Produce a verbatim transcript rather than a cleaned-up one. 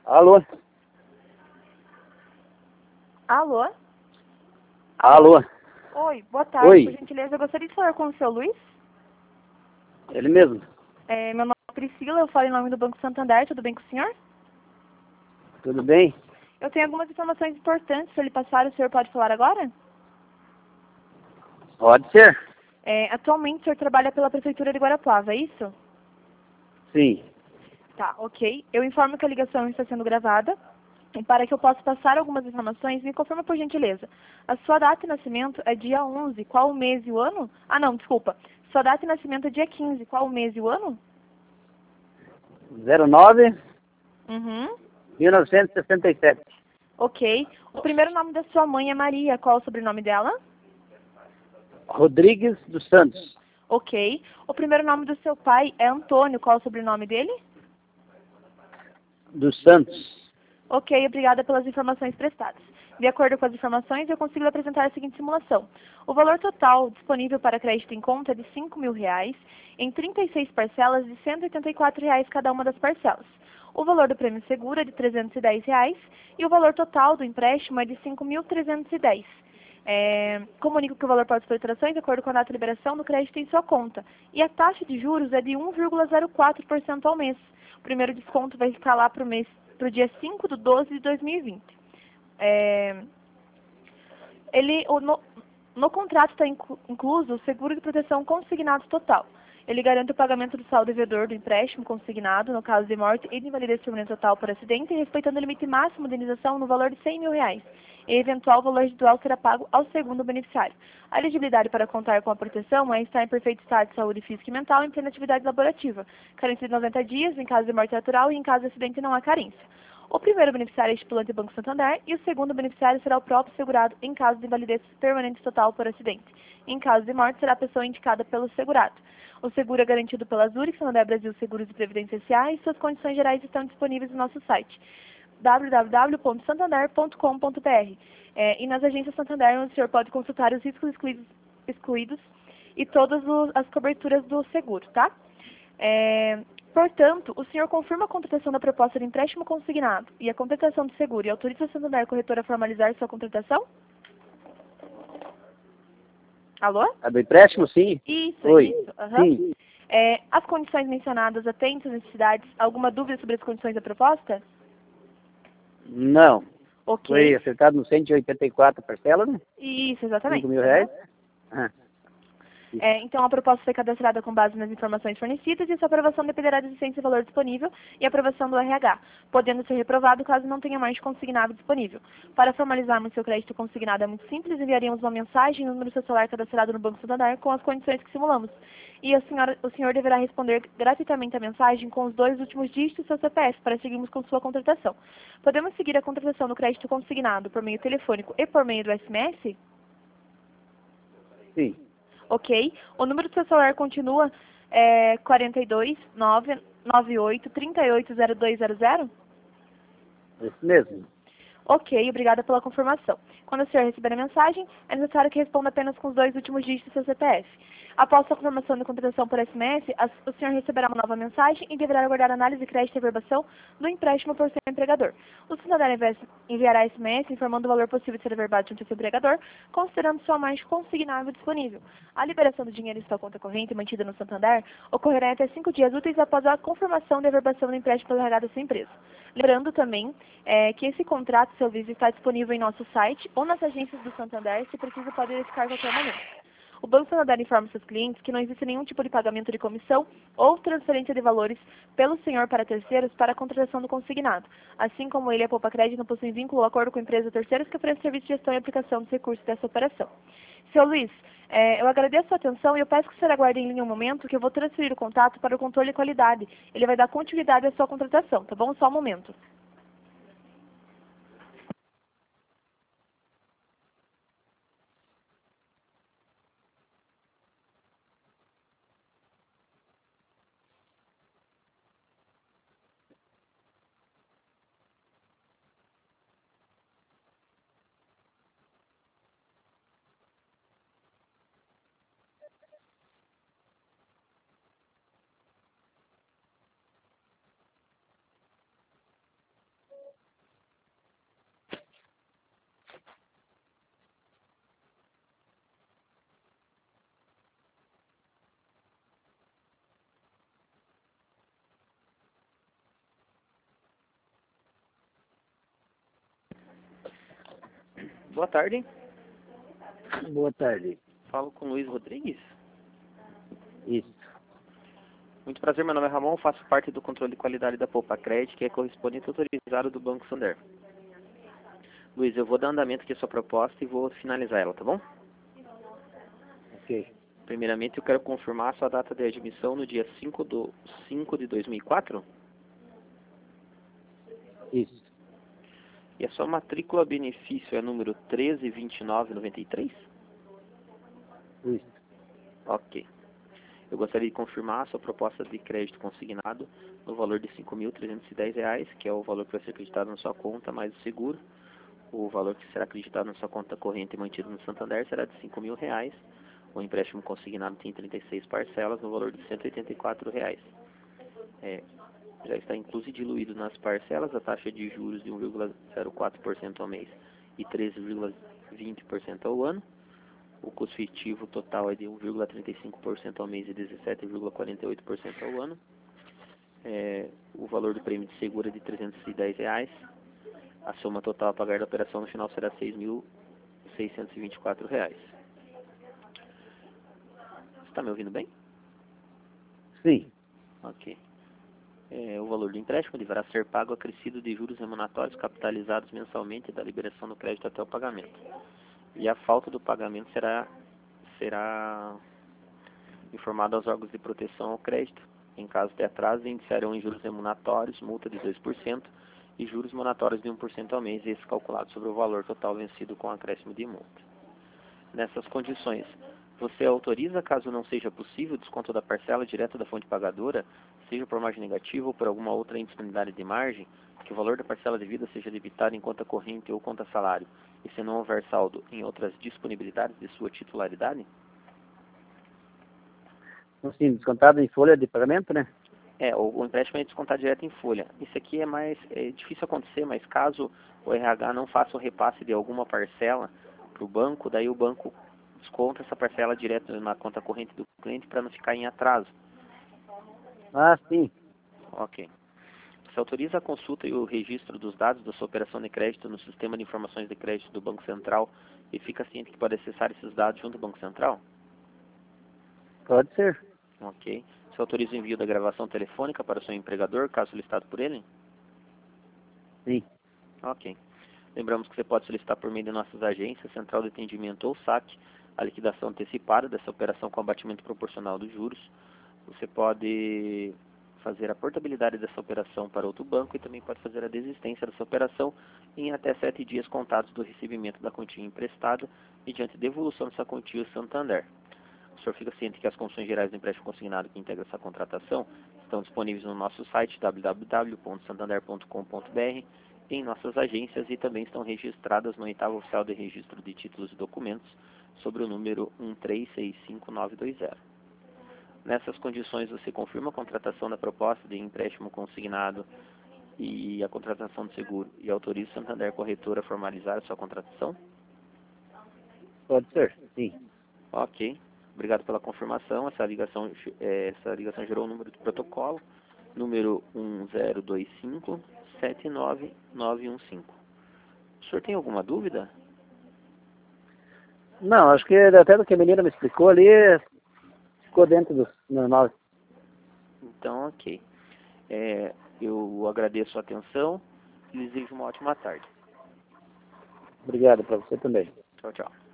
Alô? Alô? Alô? Oi, boa tarde. Oi. Por gentileza, eu gostaria de falar com o seu Luiz. Ele mesmo. É, meu nome é Priscila, eu falo em nome do Banco Santander, tudo bem com o senhor? Tudo bem? Eu tenho algumas informações importantes para lhe passar, o senhor pode falar agora? Pode ser? É, atualmente o senhor trabalha pela Prefeitura de Guarapuava, é isso? Sim. Tá, ok. Eu informo que a ligação está sendo gravada. E para que eu possa passar algumas informações, me confirma por gentileza. A sua data de nascimento é dia onze, qual o mês e o ano? Ah, não, desculpa. Sua data de nascimento é dia quinze, qual o mês e o ano? zero nove, Uhum. mil novecentos e sessenta e sete. Ok. O primeiro nome da sua mãe é Maria, qual o sobrenome dela? Rodrigues dos Santos. Ok. O primeiro nome do seu pai é Antônio, qual o sobrenome dele? Dos Santos. Ok, obrigada pelas informações prestadas. De acordo com as informações, eu consigo lhe apresentar a seguinte simulação. O valor total disponível para crédito em conta é de cinco mil reais, em trinta e seis parcelas de cento e oitenta e quatro reais cada uma das parcelas. O valor do prêmio seguro é de trezentos e dez reais e o valor total do empréstimo é de cinco mil trezentos e dez. É, comunico que o valor pode ser alterações de acordo com a data de liberação do crédito em sua conta. E a taxa de juros é de um vírgula zero quatro por cento ao mês. O primeiro desconto vai ficar lá para o mês para o dia cinco de doze de dois mil e vinte. É, ele, o, no, no contrato está inclu, incluso o seguro de proteção consignado total. Ele garante o pagamento do saldo devedor do empréstimo consignado no caso de morte e de invalidez permanente total por acidente, respeitando o limite máximo de indenização no valor de cem mil reais. E eventual valor residual será pago ao segundo beneficiário. A elegibilidade para contar com a proteção é estar em perfeito estado de saúde física e mental e em plena atividade laborativa. Carência de noventa dias em caso de morte natural e em caso de acidente não há carência. O primeiro beneficiário é estipulante Banco Santander e o segundo beneficiário será o próprio segurado em caso de invalidez permanente total por acidente. Em caso de morte, será a pessoa indicada pelo segurado. O seguro é garantido pela Zurich, Santander Brasil Seguros e Previdência S A e suas condições gerais estão disponíveis no nosso site w w w ponto santander ponto com ponto b r. É, e nas agências Santander, onde o senhor pode consultar os riscos excluídos, excluídos e todas os, as coberturas do seguro, tá? É, portanto, o senhor confirma a contratação da proposta de empréstimo consignado e a contratação do seguro e autoriza a Santander Corretora a formalizar sua contratação? Alô? A do empréstimo, sim. Isso, Oi. isso. Uhum. Sim. É, as condições mencionadas atendem às necessidades? Alguma dúvida sobre as condições da proposta? Não. Ok. Foi acertado no cento e oitenta e quatro parcelas, né? Isso, exatamente. cinco mil Uhum. reais. Ah. É, então, a proposta foi cadastrada com base nas informações fornecidas e sua aprovação dependerá da existência de valor disponível e aprovação do R H, podendo ser reprovado caso não tenha mais de consignado disponível. Para formalizarmos seu crédito consignado é muito simples, enviaríamos uma mensagem no número do seu celular cadastrado no Banco Santander com as condições que simulamos. E a senhora, o senhor deverá responder gratuitamente a mensagem com os dois últimos dígitos do seu C P F para seguirmos com sua contratação. Podemos seguir a contratação do crédito consignado por meio telefônico e por meio do S M S? Sim. Ok. O número do seu celular continua é, quatro dois nove nove oito três oito zero dois zero zero? Isso mesmo. Ok, obrigada pela confirmação. Quando o senhor receber a mensagem, é necessário que responda apenas com os dois últimos dígitos do seu C P F. Após a confirmação da contratação por S M S, a- o senhor receberá uma nova mensagem e deverá aguardar a análise de crédito e averbação do empréstimo por seu empregador. O cidadão envi- enviará S M S informando o valor possível de ser averbado junto ao seu empregador, considerando sua margem consignável disponível. A liberação do dinheiro em sua conta corrente mantida no Santander ocorrerá em até cinco dias úteis após a confirmação da averbação do empréstimo pelo R H da sua empresa. Lembrando também é, que esse contrato de serviço está disponível em nosso site ou nas agências do Santander, se precisa pode verificar a qualquer momento. O Banco Santander informa seus clientes que não existe nenhum tipo de pagamento de comissão ou transferência de valores pelo senhor para terceiros para a contratação do consignado. Assim como ele e a Poupa Crédito não possuem vínculo ou acordo com empresas terceiras que oferecem serviço de gestão e aplicação dos recursos dessa operação. Seu Luiz, é, eu agradeço a sua atenção e eu peço que o senhor aguarde em linha um momento que eu vou transferir o contato para o controle de qualidade. Ele vai dar continuidade à sua contratação, tá bom? Só um momento. Boa tarde. Boa tarde. Falo com Luiz Rodrigues. Isso. Muito prazer, meu nome é Ramon, faço parte do controle de qualidade da Poupa Crédito, que é correspondente autorizado do Banco Santander. Luiz, eu vou dar andamento aqui à sua proposta e vou finalizar ela, tá bom? Ok. Primeiramente, eu quero confirmar a sua data de admissão no dia cinco de cinco de dois mil e quatro. Isso. E a sua matrícula benefício é número treze vinte e nove noventa e três? Isso. Ok. Eu gostaria de confirmar a sua proposta de crédito consignado no valor de cinco mil trezentos e dez reais, que é o valor que vai ser acreditado na sua conta, mais o seguro. O valor que será acreditado na sua conta corrente e mantido no Santander será de cinco mil reais. O empréstimo consignado tem trinta e seis parcelas no valor de cento e oitenta e quatro reais. É, já está incluso e diluído nas parcelas a taxa de juros de um vírgula zero quatro por cento ao mês e treze vírgula vinte por cento ao ano. O custo efetivo total é de um vírgula trinta e cinco por cento ao mês e dezessete vírgula quarenta e oito por cento ao ano. É, o valor do prêmio de seguro é de trezentos e dez reais. A soma total a pagar da operação no final será seis mil seiscentos e vinte e quatro reais. Você está me ouvindo bem? Sim. Ok. É, o valor do empréstimo deverá ser pago acrescido de juros remuneratórios capitalizados mensalmente da liberação do crédito até o pagamento. E a falta do pagamento será, será informada aos órgãos de proteção ao crédito. Em caso de atraso, iniciarão em juros remuneratórios, multa de dois por cento e juros moratórios de um por cento ao mês, esse calculado sobre o valor total vencido com acréscimo de multa. Nessas condições, você autoriza, caso não seja possível, o desconto da parcela direto da fonte pagadora, seja por margem negativa ou por alguma outra indisponibilidade de margem, que o valor da parcela devida seja debitado em conta corrente ou conta salário, e se não houver saldo em outras disponibilidades de sua titularidade? Assim, descontado em folha de pagamento, né? É, o, o empréstimo é descontado direto em folha. Isso aqui é mais é difícil acontecer, mas caso o R H não faça o repasse de alguma parcela para o banco, daí o banco desconta essa parcela direto na conta corrente do cliente para não ficar em atraso. Ah, sim. Ok. Você autoriza a consulta e o registro dos dados da sua operação de crédito no sistema de informações de crédito do Banco Central e fica ciente que pode acessar esses dados junto ao Banco Central? Pode ser. Ok. Você autoriza o envio da gravação telefônica para o seu empregador, caso solicitado por ele? Sim. Ok. Lembramos que você pode solicitar por meio de nossas agências, central de atendimento ou saque, a liquidação antecipada dessa operação com abatimento proporcional dos juros. Você pode fazer a portabilidade dessa operação para outro banco e também pode fazer a desistência dessa operação em até sete dias contados do recebimento da quantia emprestada mediante devolução dessa quantia ao Santander. O senhor fica ciente que as condições gerais do empréstimo consignado que integra essa contratação estão disponíveis no nosso site w w w ponto santander ponto com ponto b r, em nossas agências e também estão registradas no oitavo oficial de registro de títulos e documentos sobre o número um três seis cinco nove dois zero. Nessas condições, você confirma a contratação da proposta de empréstimo consignado e a contratação do seguro e autoriza o Santander Corretora a formalizar a sua contratação? Pode ser. Sim. Ok. Obrigado pela confirmação. Essa ligação, essa ligação gerou o número de protocolo, número um zero dois cinco sete nove nove um cinco. O senhor tem alguma dúvida? Não, acho que até do que a menina me explicou ali, ficou dentro do normal. Então, ok. É, eu agradeço a atenção e desejo uma ótima tarde. Obrigado para você também. Tchau, tchau.